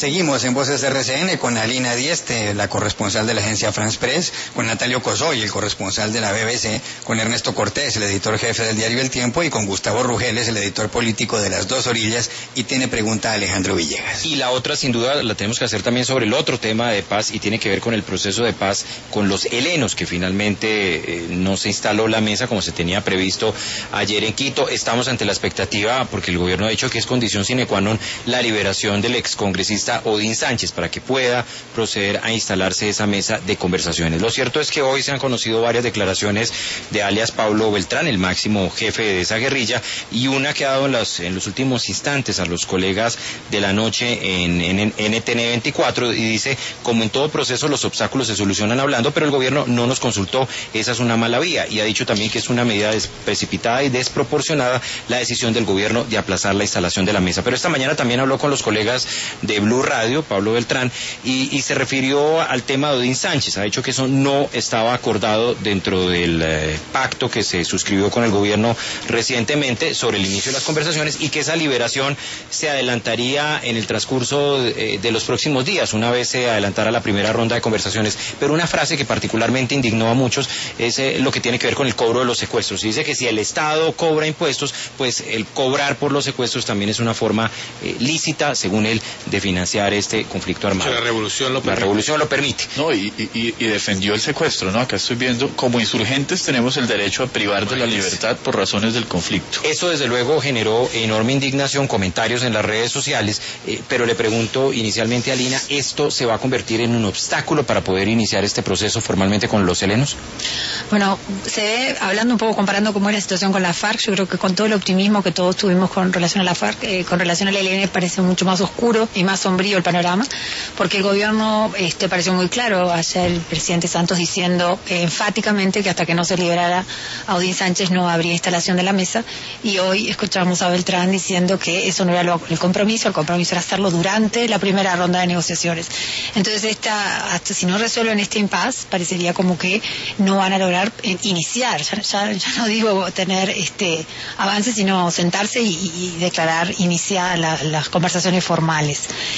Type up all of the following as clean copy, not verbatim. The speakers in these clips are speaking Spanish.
Seguimos en Voces RCN con Alina Dieste, la corresponsal de la agencia France Press, con Natalio Cosoy, el corresponsal de la BBC, con Ernesto Cortés, el editor jefe del diario El Tiempo, y con Gustavo Rugeles, el editor político de Las Dos Orillas, y tiene pregunta a Alejandro Villegas. Y la otra, sin duda, la tenemos que hacer también sobre el otro tema de paz, y tiene que ver con el proceso de paz con los helenos, que finalmente no se instaló la mesa como se tenía previsto ayer en Quito. Estamos ante la expectativa, porque el gobierno ha dicho que es condición sine qua non la liberación del excongresista Odín Sánchez para que pueda proceder a instalarse esa mesa de conversaciones. Lo cierto es que hoy se han conocido varias declaraciones de alias Pablo Beltrán, el máximo jefe de esa guerrilla, y una que ha dado en los últimos instantes a los colegas de la noche en NTN 24, y dice: como en todo proceso los obstáculos se solucionan hablando, pero el gobierno no nos consultó, esa es una mala vía, y ha dicho también que es una medida precipitada y desproporcionada la decisión del gobierno de aplazar la instalación de la mesa. Pero esta mañana también habló con los colegas de Blue Radio, Pablo Beltrán, y se refirió al tema de Odín Sánchez. Ha dicho que eso no estaba acordado dentro del pacto que se suscribió con el gobierno recientemente sobre el inicio de las conversaciones, y que esa liberación se adelantaría en el transcurso de los próximos días, una vez se adelantara la primera ronda de conversaciones. Pero una frase que particularmente indignó a muchos es lo que tiene que ver con el cobro de los secuestros. Y dice que si el Estado cobra impuestos, pues el cobrar por los secuestros también es una forma lícita, según él, de financiar este conflicto armado. La revolución lo permite. No, y defendió el secuestro, ¿no? Acá estoy viendo, como insurgentes tenemos el derecho a privar de la libertad por razones del conflicto. Eso desde luego generó enorme indignación, comentarios en las redes sociales, pero le pregunto inicialmente a Lina, ¿esto se va a convertir en un obstáculo para poder iniciar este proceso formalmente con los helenos? Bueno, se ve, hablando un poco, comparando cómo es la situación con la FARC, yo creo que con todo el optimismo que todos tuvimos con relación a la FARC, con relación al ELN parece mucho más oscuro y más sombrío el panorama, porque el gobierno pareció muy claro ayer, el presidente Santos diciendo enfáticamente que hasta que no se liberara a Odín Sánchez no habría instalación de la mesa, y hoy escuchamos a Beltrán diciendo que eso no era el compromiso era hacerlo durante la primera ronda de negociaciones. Entonces hasta si no resuelven este impasse, parecería como que no van a lograr iniciar, ya no digo tener avances, sino sentarse y declarar iniciar las conversaciones formales.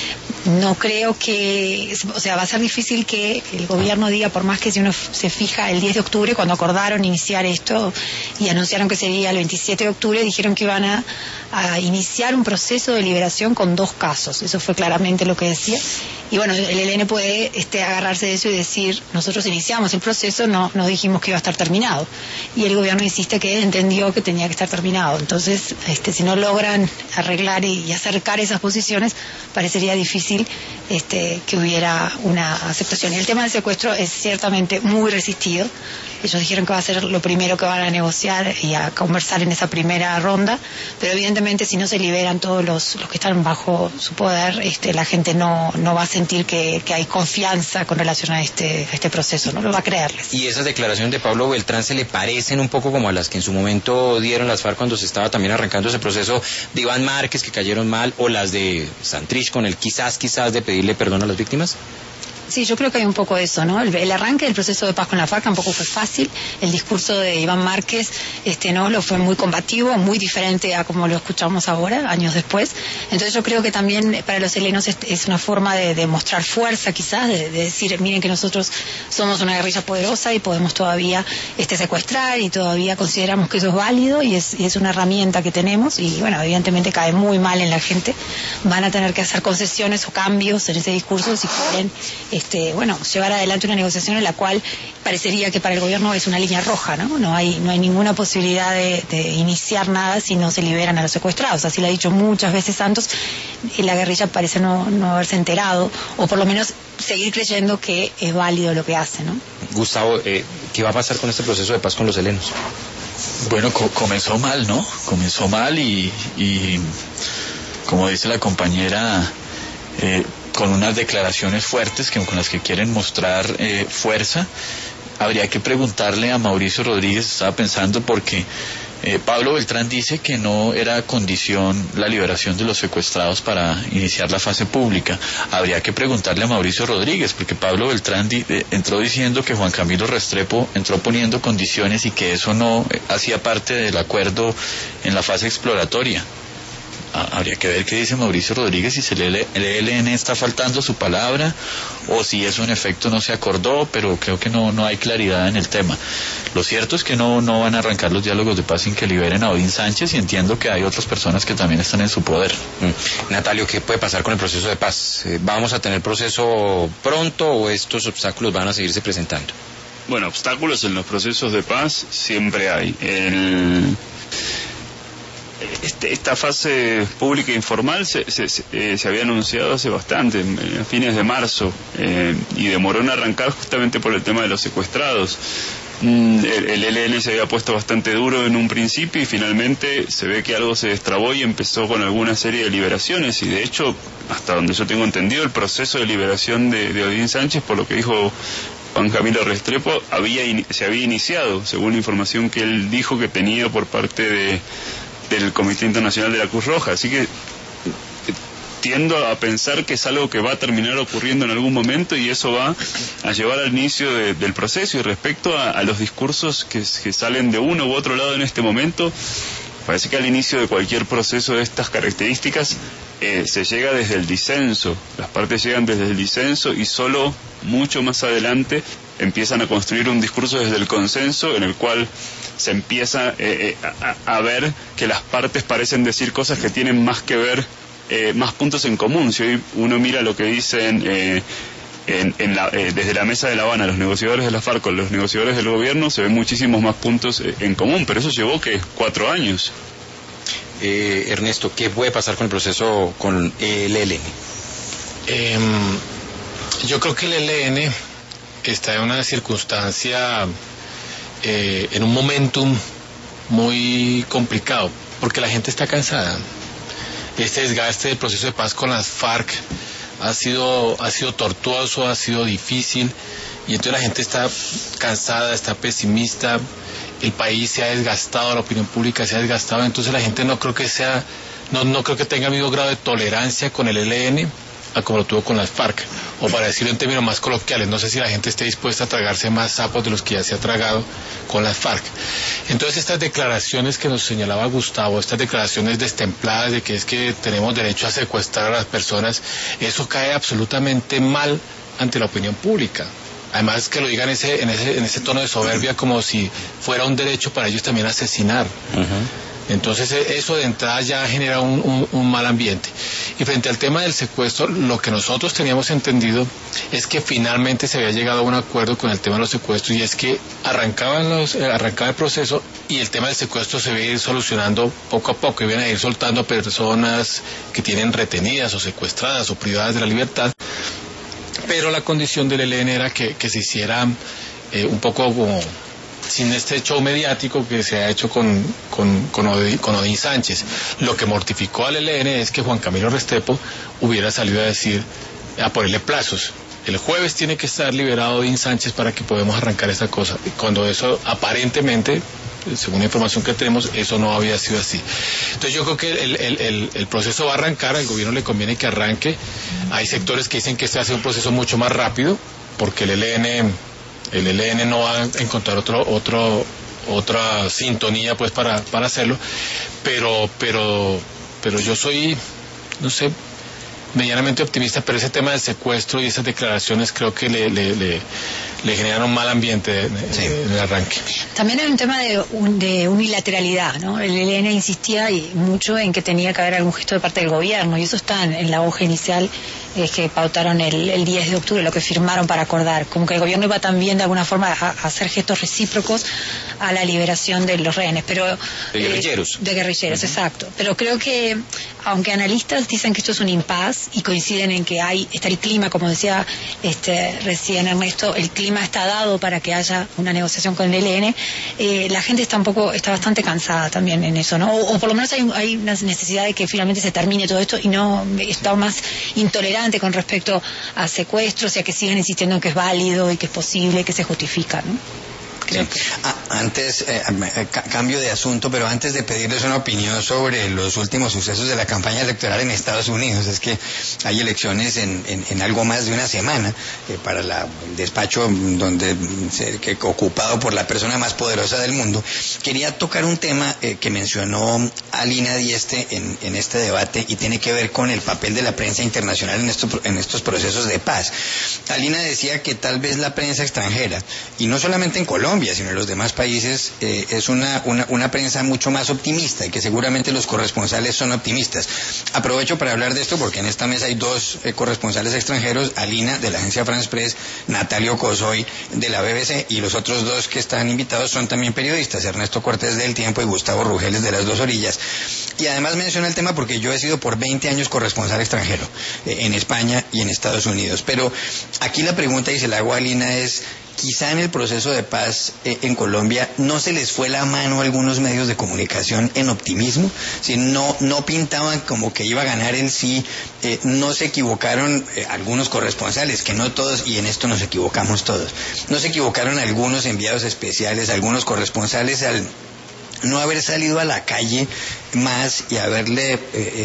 No creo que, va a ser difícil que el gobierno diga, por más que si uno se fija el 10 de octubre, cuando acordaron iniciar esto y anunciaron que sería el 27 de octubre, dijeron que iban a iniciar un proceso de liberación con 2 casos. Eso fue claramente lo que decía. Y bueno, el ELN puede agarrarse de eso y decir, nosotros iniciamos el proceso, no dijimos que iba a estar terminado. Y el gobierno insiste que entendió que tenía que estar terminado. Entonces, si no logran arreglar y acercar esas posiciones, parecería difícil que hubiera una aceptación. Y el tema del secuestro es ciertamente muy resistido. Ellos dijeron que va a ser lo primero que van a negociar y a conversar en esa primera ronda, pero evidentemente si no se liberan todos los que están bajo su poder, la gente no va a sentir que hay confianza con relación a este proceso, no lo va a creerles. ¿Y esas declaraciones de Pablo Beltrán se le parecen un poco como a las que en su momento dieron las FARC cuando se estaba también arrancando ese proceso de Iván Márquez, que cayeron mal, o las de Santrich con el quizás de pedirle perdón a las víctimas? Sí, yo creo que hay un poco de eso, ¿no? El arranque del proceso de paz con la FARC tampoco fue fácil. El discurso de Iván Márquez, lo fue muy combativo, muy diferente a como lo escuchamos ahora, años después. Entonces yo creo que también para los helenos es una forma de mostrar fuerza, quizás, de decir, miren que nosotros somos una guerrilla poderosa y podemos todavía secuestrar, y todavía consideramos que eso es válido y es una herramienta que tenemos, y bueno, evidentemente cae muy mal en la gente. Van a tener que hacer concesiones o cambios en ese discurso si quieren llevar adelante una negociación en la cual parecería que para el gobierno es una línea roja, ¿no? No hay ninguna posibilidad de iniciar nada si no se liberan a los secuestrados. Así lo ha dicho muchas veces Santos, y la guerrilla parece no haberse enterado, o por lo menos seguir creyendo que es válido lo que hace, ¿no? Gustavo, ¿qué va a pasar con este proceso de paz con los helenos? Bueno, comenzó mal, ¿no? Comenzó mal y como dice la compañera, con unas declaraciones fuertes con las que quieren mostrar fuerza. Habría que preguntarle a Mauricio Rodríguez, estaba pensando, porque Pablo Beltrán dice que no era condición la liberación de los secuestrados para iniciar la fase pública. Habría que preguntarle a Mauricio Rodríguez, porque Pablo Beltrán entró diciendo que Juan Camilo Restrepo entró poniendo condiciones y que eso no hacía parte del acuerdo en la fase exploratoria. habría que ver qué dice Mauricio Rodríguez, si el ELN está faltando su palabra o si eso en efecto no se acordó, pero creo que no hay claridad en el tema. Lo cierto es que no van a arrancar los diálogos de paz sin que liberen a Odín Sánchez, y entiendo que hay otras personas que también están en su poder. Natalio, ¿qué puede pasar con el proceso de paz? ¿Vamos a tener proceso pronto o estos obstáculos van a seguirse presentando? Bueno, obstáculos en los procesos de paz siempre hay. Esta fase pública informal se había anunciado hace bastante, a fines de marzo, y demoró en arrancar justamente por el tema de los secuestrados. El ELN se había puesto bastante duro en un principio y finalmente se ve que algo se destrabó y empezó con alguna serie de liberaciones, y de hecho, hasta donde yo tengo entendido, el proceso de liberación de Odín Sánchez, por lo que dijo Juan Camilo Restrepo, se había iniciado, según la información que él dijo que tenía por parte del Comité Internacional de la Cruz Roja. Así que tiendo a pensar que es algo que va a terminar ocurriendo en algún momento, y eso va a llevar al inicio del proceso. Y respecto a los discursos que salen de uno u otro lado en este momento, parece que al inicio de cualquier proceso de estas características se llega desde el disenso, las partes llegan desde el disenso y solo mucho más adelante empiezan a construir un discurso desde el consenso, en el cual se empieza a ver que las partes parecen decir cosas que tienen más que ver, más puntos en común. Si hoy uno mira lo que dicen desde la mesa de La Habana los negociadores de la FARC con los negociadores del gobierno, se ven muchísimos más puntos en común, pero eso llevó, ¿qué?, 4 años. Ernesto, ¿qué puede pasar con el proceso con el ELN? Yo creo que el ELN está en una circunstancia, en un momentum muy complicado, porque la gente está cansada. Este desgaste del proceso de paz con las FARC ha sido tortuoso, ha sido difícil, y entonces la gente está cansada, está pesimista. El país se ha desgastado, la opinión pública se ha desgastado, entonces la gente no creo que tenga el mismo grado de tolerancia con el ELN a como lo tuvo con las FARC, o para decirlo en términos más coloquiales, no sé si la gente esté dispuesta a tragarse más sapos de los que ya se ha tragado con las FARC. Entonces estas declaraciones que nos señalaba Gustavo, estas declaraciones destempladas de que es que tenemos derecho a secuestrar a las personas, eso cae absolutamente mal ante la opinión pública. Además que lo digan en ese tono de soberbia, como si fuera un derecho para ellos también asesinar. Entonces eso de entrada ya genera un mal ambiente. Y frente al tema del secuestro, lo que nosotros teníamos entendido es que finalmente se había llegado a un acuerdo con el tema de los secuestros, y es que arrancaba el proceso y el tema del secuestro se iba a ir solucionando poco a poco, iban a ir soltando personas que tienen retenidas o secuestradas o privadas de la libertad. Pero la condición del ELN era que se hiciera un poco como sin este show mediático que se ha hecho con Odín Sánchez. Lo que mortificó al ELN es que Juan Camilo Restrepo hubiera salido a ponerle plazos. El jueves tiene que estar liberado Odín Sánchez para que podamos arrancar esta cosa. Cuando eso aparentemente, según la información que tenemos, eso no había sido así. Entonces yo creo que el proceso va a arrancar, al gobierno le conviene que arranque. Hay sectores que dicen que este va a ser un proceso mucho más rápido, porque el ELN no va a encontrar otra sintonía pues para hacerlo, pero yo soy, no sé, medianamente optimista, pero ese tema del secuestro y esas declaraciones creo que le generan un mal ambiente en el arranque. También hay un tema de unilateralidad, ¿no? El ELN insistía mucho en que tenía que haber algún gesto de parte del gobierno, y eso está en la hoja inicial que pautaron el 10 de octubre, lo que firmaron para acordar, como que el gobierno iba también de alguna forma a hacer gestos recíprocos a la liberación de los rehenes, pero de guerrilleros. De guerrilleros, exacto. Pero creo que, aunque analistas dicen que esto es un impas y coinciden en que está el clima, como decía recién Ernesto, el clima está dado para que haya una negociación con el ELN, la gente está bastante cansada también en eso, ¿no? O por lo menos hay una necesidad de que finalmente se termine todo esto, y no está más intolerante con respecto a secuestros y a que sigan insistiendo en que es válido y que es posible y que se justifica, ¿no? Creo que... Antes, cambio de asunto, pero antes de pedirles una opinión sobre los últimos sucesos de la campaña electoral en Estados Unidos, es que hay elecciones en algo más de una semana para el despacho que ocupado por la persona más poderosa del mundo. Quería tocar un tema que mencionó Alina Dieste en este debate y tiene que ver con el papel de la prensa internacional en estos procesos de paz. Alina decía que tal vez la prensa extranjera, y no solamente en Colombia, sino en los demás países, es una prensa mucho más optimista y que seguramente los corresponsales son optimistas. Aprovecho para hablar de esto porque en esta mesa hay dos corresponsales extranjeros, Alina de la agencia France Press, Natalio Cosoy de la BBC, y los otros dos que están invitados son también periodistas, Ernesto Cortés de El Tiempo y Gustavo Rugeles de Las Dos Orillas. Y además menciono el tema porque yo he sido por 20 años corresponsal extranjero en España y en Estados Unidos. Pero aquí la pregunta, y se la hago a Alina, es: quizá en el proceso de paz en Colombia no se les fue la mano a algunos medios de comunicación en optimismo, si no pintaban como que iba a ganar el sí, no se equivocaron algunos corresponsales, que no todos, y en esto nos equivocamos todos, no se equivocaron algunos enviados especiales, algunos corresponsales al no haber salido a la calle más y haberle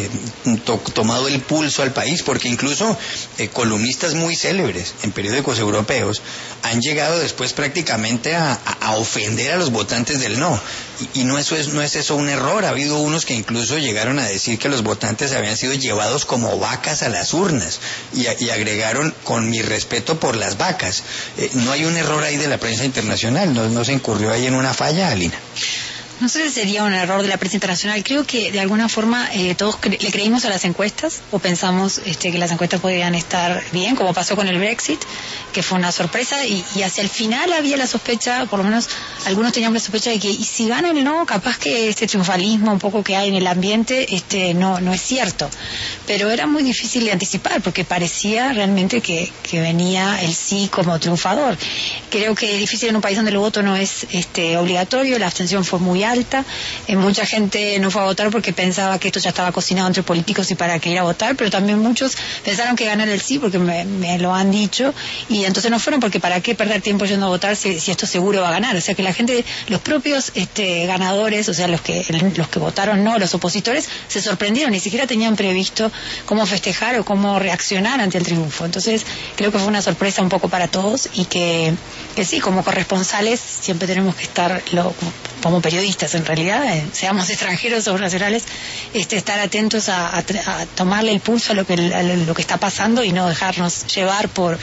tomado el pulso al país, porque incluso columnistas muy célebres en periódicos europeos han llegado después prácticamente a ofender a los votantes del no, y no es eso un error. Ha habido unos que incluso llegaron a decir que los votantes habían sido llevados como vacas a las urnas y agregaron: con mi respeto por las vacas. No hay un error ahí de la prensa internacional, no se incurrió ahí en una falla, Alina. No sé si sería un error de la prensa internacional. Creo que de alguna forma todos le creímos a las encuestas, o pensamos que las encuestas podían estar bien, como pasó con el Brexit, que fue una sorpresa, y hacia el final había la sospecha, por lo menos algunos teníamos la sospecha de que, y si gana el no, capaz que este triunfalismo un poco que hay en el ambiente no es cierto. Pero era muy difícil de anticipar, porque parecía realmente que venía el sí como triunfador. Creo que es difícil en un país donde el voto no es obligatorio, la abstención fue muy alta, mucha gente no fue a votar porque pensaba que esto ya estaba cocinado entre políticos y para qué ir a votar, pero también muchos pensaron que ganara el sí, porque me lo han dicho, y entonces no fueron, porque para qué perder tiempo yendo a votar si esto seguro va a ganar. O sea que la gente, los propios ganadores, o sea los que votaron no, los opositores, se sorprendieron, ni siquiera tenían previsto cómo festejar o cómo reaccionar ante el triunfo. Entonces creo que fue una sorpresa un poco para todos, y que sí, como corresponsales siempre tenemos que estar como periodistas, en realidad, seamos extranjeros o nacionales, estar atentos a tomarle el pulso a lo que está pasando y no dejarnos llevar por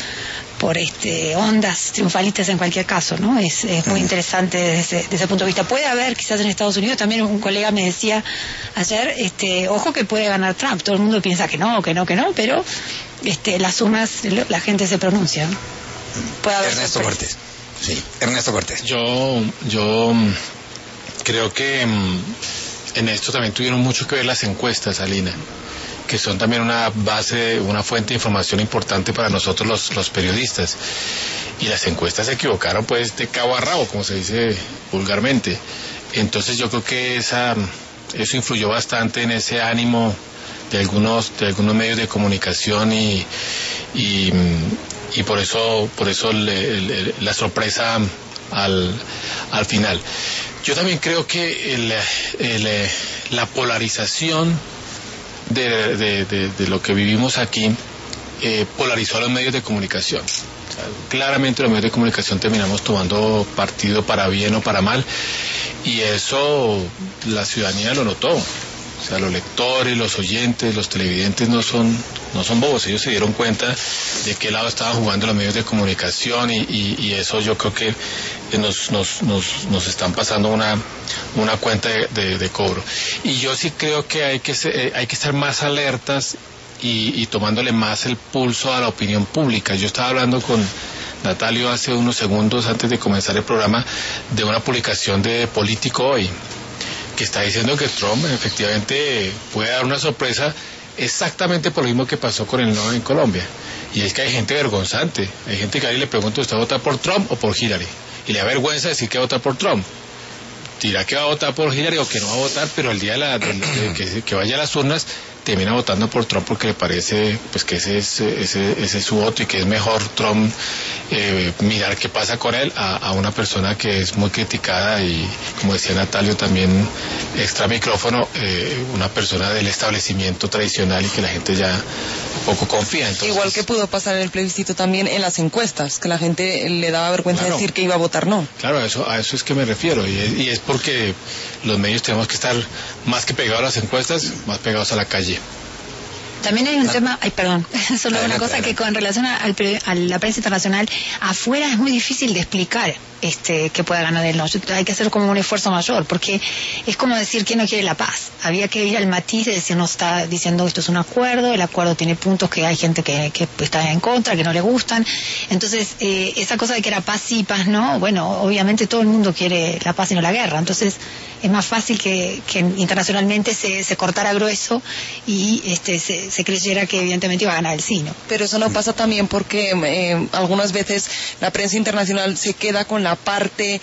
ondas triunfalistas en cualquier caso, ¿no? Es muy interesante desde ese punto de vista. Puede haber, quizás en Estados Unidos, también un colega me decía ayer, ojo que puede ganar Trump. Todo el mundo piensa que no, pero las urnas, la gente se pronuncia, ¿no? Puede haber Ernesto Cortés. Sí, Ernesto Cortés. Yo creo que en esto también tuvieron mucho que ver las encuestas, Alina, que son también una fuente de información importante para nosotros los periodistas. Y las encuestas se equivocaron pues de cabo a rabo, como se dice vulgarmente. Entonces yo creo que eso influyó bastante en ese ánimo de algunos medios de comunicación, y por eso la sorpresa al final. Yo también creo que la polarización de lo que vivimos aquí polarizó a los medios de comunicación. O sea, claramente los medios de comunicación terminamos tomando partido para bien o para mal, y eso la ciudadanía lo notó. O sea, los lectores, los oyentes, los televidentes no son bobos. Ellos se dieron cuenta de qué lado estaban jugando los medios de comunicación, y eso yo creo que nos están pasando una cuenta de cobro. Y yo sí creo que hay que estar más alertas y tomándole más el pulso a la opinión pública. Yo estaba hablando con Natalio hace unos segundos antes de comenzar el programa de una publicación de Político Hoy, que está diciendo que Trump efectivamente puede dar una sorpresa, exactamente por lo mismo que pasó con el no en Colombia. Y es que hay gente vergonzante, hay gente que a alguien le pregunta: ¿usted va a votar por Trump o por Hillary? Y le da vergüenza decir que va a votar por Trump. Dirá que va a votar por Hillary o que no va a votar, pero el día que vaya a las urnas termina votando por Trump porque le parece pues que ese es su voto y que es mejor Trump mirar qué pasa con él a una persona que es muy criticada y, como decía Natalio también extra micrófono, una persona del establecimiento tradicional y que la gente ya poco confía. Entonces, igual que pudo pasar en el plebiscito también en las encuestas, que la gente le daba vergüenza decir que iba a votar no. Claro, a eso es que me refiero, y es porque los medios tenemos que estar más que pegados a las encuestas, más pegados a la calle. También hay un tema, solo una cosa, que con relación a la prensa internacional, afuera es muy difícil de explicar que pueda ganar el no. Hay que hacer como un esfuerzo mayor, porque es como decir que no quiere la paz. Había que ir al matiz de decir, no está diciendo esto es un acuerdo, el acuerdo tiene puntos que hay gente que está en contra, que no le gustan. Entonces, esa cosa de que era paz sí, paz no, bueno, obviamente todo el mundo quiere la paz y no la guerra. Entonces, es más fácil que internacionalmente se cortara grueso y se creyera que evidentemente iba a ganar el sí, ¿no? Pero eso no pasa también porque algunas veces la prensa internacional se queda con la parte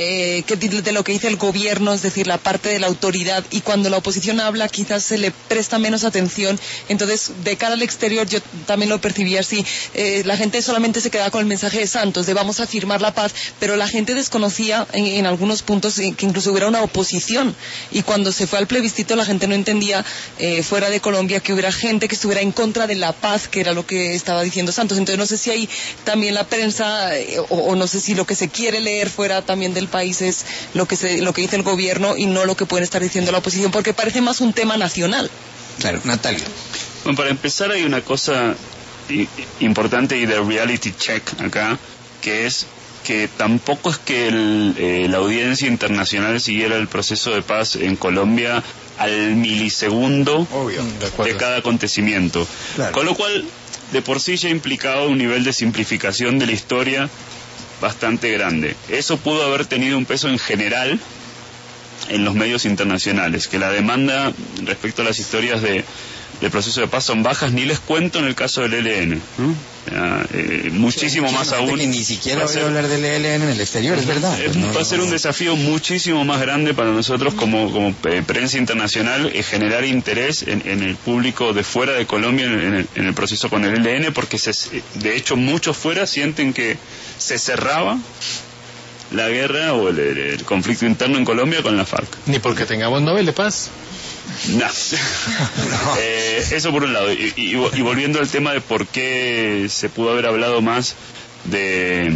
de lo que dice el gobierno, es decir, la parte de la autoridad, y cuando la oposición habla quizás se le presta menos atención. Entonces, de cara al exterior, yo también lo percibía así, la gente solamente se quedaba con el mensaje de Santos, de vamos a firmar la paz, pero la gente desconocía en algunos puntos que incluso hubiera una oposición, y cuando se fue al plebiscito la gente no entendía, fuera de Colombia, que hubiera gente que estuviera en contra de la paz, que era lo que estaba diciendo Santos. Entonces no sé si ahí también la prensa, o no sé si lo que se quiere leer fuera también del país es lo que dice el gobierno y no lo que pueden estar diciendo la oposición, porque parece más un tema nacional. Claro, Natalia. Bueno, para empezar hay una cosa importante y de reality check acá, que es que tampoco es que la audiencia internacional siguiera el proceso de paz en Colombia al milisegundo de cada acontecimiento. Claro. Con lo cual, de por sí ya implicaba un nivel de simplificación de la historia bastante grande. Eso pudo haber tenido un peso en general en los medios internacionales, que la demanda respecto a las historias del proceso de paz son bajas, ni les cuento en el caso del ELN, ¿no? Muchísimo más aún. Que ni siquiera voy a hablar del ELN en el exterior, es verdad. Va a ser un desafío muchísimo más grande para nosotros como prensa internacional, generar interés en el público de fuera de Colombia en el proceso con el ELN, porque de hecho muchos fuera sienten que se cerraba la guerra o el conflicto interno en Colombia con la FARC. Ni porque tengamos Nobel de Paz. No. Eso por un lado, y volviendo al tema de por qué se pudo haber hablado más desde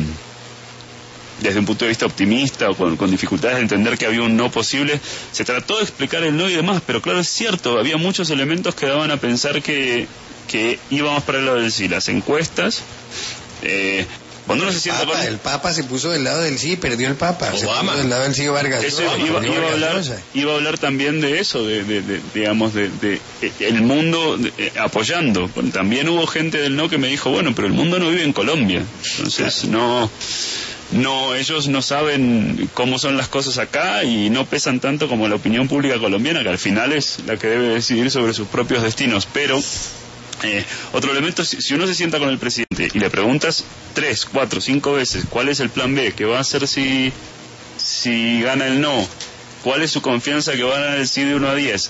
un punto de vista optimista o con dificultades de entender que había un no posible, se trató de explicar el no y demás, pero claro, es cierto, había muchos elementos que daban a pensar que íbamos para el lado del sí. Las encuestas, cuando uno se sienta con... El Papa se puso del lado del sí y perdió el Papa. Obama. Se puso del lado del sí Vargas. Eso iba a hablar también de eso, digamos, el mundo apoyando. Bueno, también hubo gente del no que me dijo, bueno, pero el mundo no vive en Colombia. Entonces, no, ellos no saben cómo son las cosas acá y no pesan tanto como la opinión pública colombiana, que al final es la que debe decidir sobre sus propios destinos. Pero... otro elemento, si uno se sienta con el presidente y le preguntas 3, 4, 5 veces cuál es el plan B, qué va a hacer si gana el no, cuál es su confianza que va a ganar el sí de 1 a 10,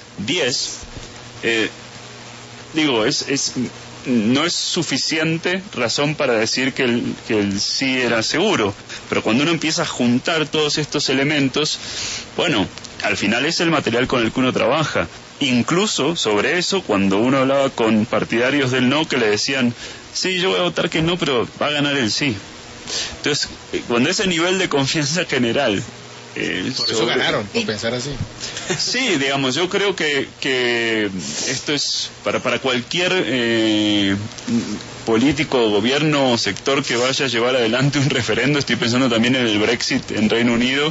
no es suficiente razón para decir que el sí era seguro, pero cuando uno empieza a juntar todos estos elementos, bueno, al final es el material con el que uno trabaja. Incluso sobre eso, cuando uno hablaba con partidarios del no, que le decían, sí, yo voy a votar que no, pero va a ganar el sí. Entonces, cuando ese nivel de confianza general... por eso ganaron, por pensar así. Sí, digamos, yo creo que esto es para cualquier político, gobierno o sector que vaya a llevar adelante un referendo. Estoy pensando también en el Brexit en Reino Unido,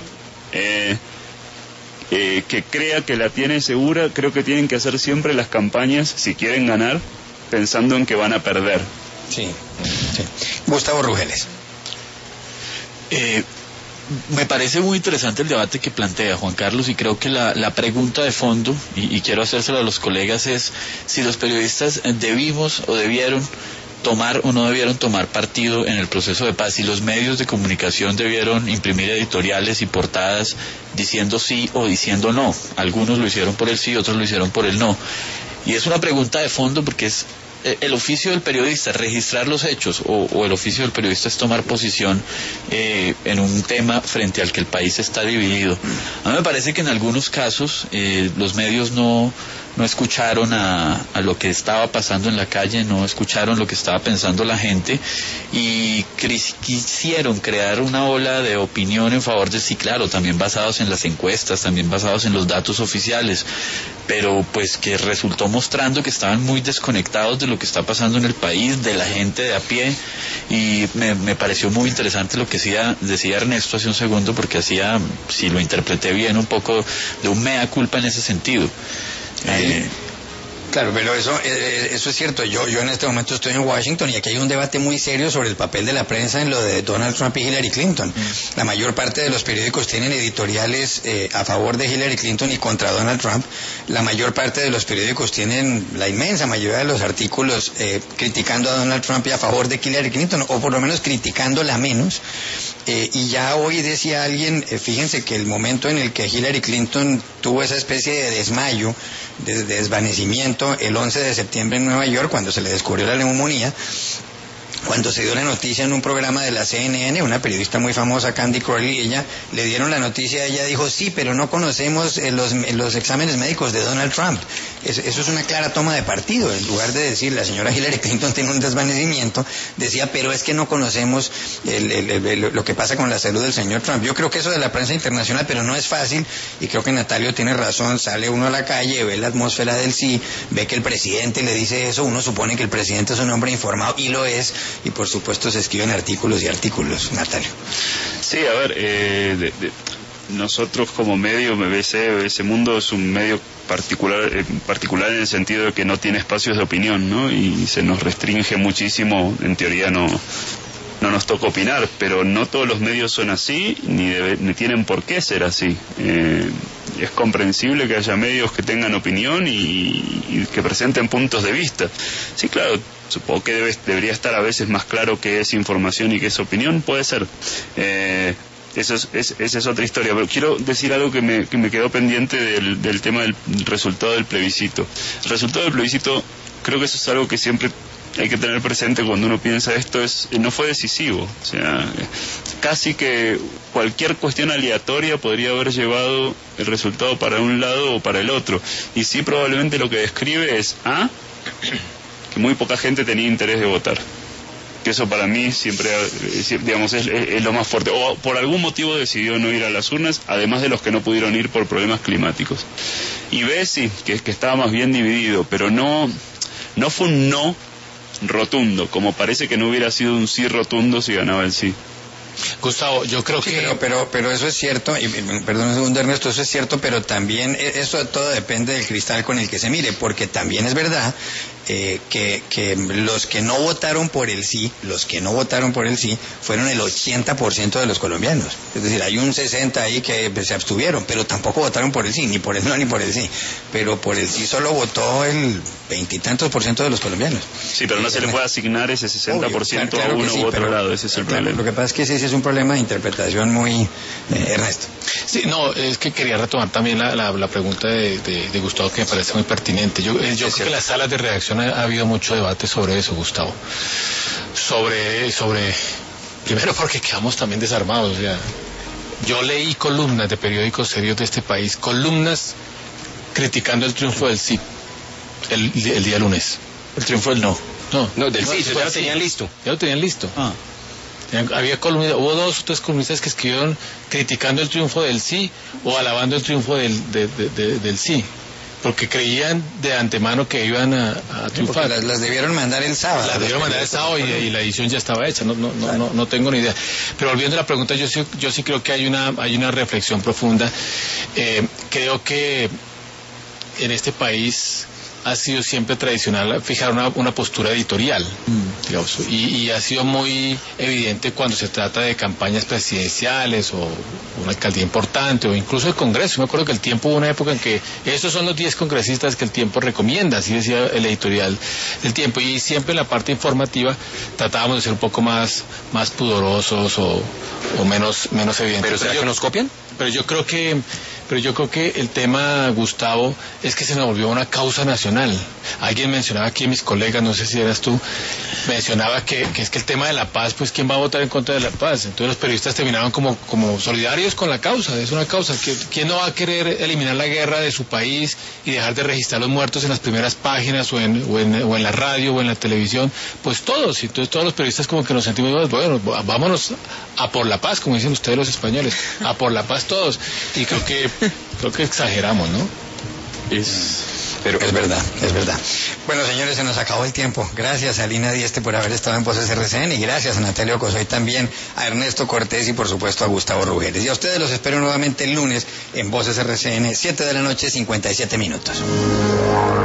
que crea que la tiene segura. Creo que tienen que hacer siempre las campañas, si quieren ganar, pensando en que van a perder. Sí. Gustavo Rugeles. Me parece muy interesante el debate que plantea Juan Carlos, y creo que la pregunta de fondo, y quiero hacérselo a los colegas, es si los periodistas debimos o debieron tomar o no debieron tomar partido en el proceso de paz, si los medios de comunicación debieron imprimir editoriales y portadas diciendo sí o diciendo no. Algunos lo hicieron por el sí, otros lo hicieron por el no. Y es una pregunta de fondo porque es el oficio del periodista es registrar los hechos o el oficio del periodista es tomar posición en un tema frente al que el país está dividido. A mí me parece que en algunos casos los medios no escucharon a lo que estaba pasando en la calle, no escucharon lo que estaba pensando la gente y quisieron crear una ola de opinión en favor de sí, claro, también basados en las encuestas, también basados en los datos oficiales, pero pues que resultó mostrando que estaban muy desconectados de lo que está pasando en el país, de la gente de a pie, y me pareció muy interesante lo que decía Ernesto hace un segundo, porque hacía, si lo interpreté bien, un poco de un mea culpa en ese sentido. Claro, pero eso es cierto. Yo en este momento estoy en Washington y aquí hay un debate muy serio sobre el papel de la prensa en lo de Donald Trump y Hillary Clinton. La mayor parte de los periódicos tienen editoriales a favor de Hillary Clinton y contra Donald Trump. La mayor parte de los periódicos tienen la inmensa mayoría de los artículos criticando a Donald Trump y a favor de Hillary Clinton, o por lo menos criticándola menos. Y ya hoy decía alguien, fíjense que el momento en el que Hillary Clinton tuvo esa especie de desmayo, de desvanecimiento, el 11 de septiembre en Nueva York, cuando se le descubrió la neumonía, cuando se dio la noticia en un programa de la CNN, una periodista muy famosa, Candy Crowley, ella le dieron la noticia, ella dijo, sí, pero no conocemos los exámenes médicos de Donald Trump. Eso es una clara toma de partido. En lugar de decir, la señora Hillary Clinton tiene un desvanecimiento, decía, pero es que no conocemos lo que pasa con la salud del señor Trump. Yo creo que eso de la prensa internacional, pero no es fácil, y creo que Natalio tiene razón. Sale uno a la calle, ve la atmósfera del sí, ve que el presidente le dice eso, uno supone que el presidente es un hombre informado, y lo es, y por supuesto se escriben artículos y artículos. Natalio. Sí, a ver, nosotros como medio, BBC Mundo es un medio particular en el sentido de que no tiene espacios de opinión, ¿no? Y se nos restringe muchísimo, en teoría no nos toca opinar, pero no todos los medios son así, ni tienen por qué ser así. Es comprensible que haya medios que tengan opinión y que presenten puntos de vista. Sí, claro, supongo que debería estar a veces más claro qué es información y qué es opinión, puede ser. Esa es otra historia, pero quiero decir algo que me quedó pendiente del tema del resultado del plebiscito. El resultado del plebiscito, creo que eso es algo que siempre hay que tener presente cuando uno piensa esto, no fue decisivo. O sea, casi que cualquier cuestión aleatoria podría haber llevado el resultado para un lado o para el otro. Y sí, probablemente lo que describe es que muy poca gente tenía interés de votar. Que eso para mí siempre, digamos, es lo más fuerte. O por algún motivo decidió no ir a las urnas, además de los que no pudieron ir por problemas climáticos. Y B, sí, que estaba más bien dividido, pero no fue un no rotundo, como parece que no hubiera sido un sí rotundo si ganaba el sí. Gustavo, yo creo que... Pero eso es cierto, y perdón un segundo, Ernesto, eso es cierto, pero también eso todo depende del cristal con el que se mire, porque también es verdad que los que no votaron por el sí, fueron el 80% de los colombianos. Es decir, hay un 60% ahí que se abstuvieron, pero tampoco votaron por el sí, ni por el no ni por el sí. Pero por el sí solo votó el 20 y tantos % de los colombianos. Sí, pero no se le puede asignar ese 60% claro, a uno u otro lado, ese es el problema. Lo que pasa es que ese es un problema de interpretación muy... Ernesto. Sí, no, es que quería retomar también la pregunta de Gustavo, que me parece muy pertinente. Yo creo que en las salas de redacción ha habido mucho debate sobre eso, Gustavo. Sobre primero porque quedamos también desarmados. O sea, yo leí columnas de periódicos serios de este país, columnas criticando el triunfo del sí el día lunes. El triunfo del no. No, del sí, ya lo tenían listo. Ya lo tenían listo. Había columnistas, hubo 2 o 3 columnistas que escribieron criticando el triunfo del sí o alabando el triunfo del sí, porque creían de antemano que iban a triunfar. Las debieron mandar el sábado. Las debieron mandar el sábado y la edición ya estaba hecha, no tengo ni idea. Pero volviendo a la pregunta, yo sí creo que hay una reflexión profunda. Creo que en este país ha sido siempre tradicional fijar una postura editorial, digamos, y ha sido muy evidente cuando se trata de campañas presidenciales o una alcaldía importante o incluso el Congreso. Me acuerdo que el Tiempo hubo una época en que estos son los 10 congresistas que el Tiempo recomienda, así decía el editorial del Tiempo, y siempre en la parte informativa tratábamos de ser un poco más pudorosos o menos evidentes. ¿Pero será que nos copian? pero yo creo que el tema, Gustavo, es que se nos volvió una causa nacional. Alguien mencionaba aquí, mis colegas, no sé si eras tú, mencionaba que es que el tema de la paz, pues ¿quién va a votar en contra de la paz? Entonces los periodistas terminaban como solidarios con la causa, es una causa. ¿Quién no va a querer eliminar la guerra de su país y dejar de registrar los muertos en las primeras páginas o en la radio o en la televisión? Pues todos, y entonces todos los periodistas como que nos sentimos, bueno, vámonos a por la paz, como dicen ustedes los españoles, a por la paz todos. Y creo que exageramos, ¿no? Pero es verdad. Bueno, señores, se nos acabó el tiempo. Gracias a Alina Dieste por haber estado en Voces RCN y gracias a Natalio Cozoy también, a Ernesto Cortés y por supuesto a Gustavo Rugeles. Y a ustedes los espero nuevamente el lunes en Voces RCN, 7 de la noche, 57 minutos.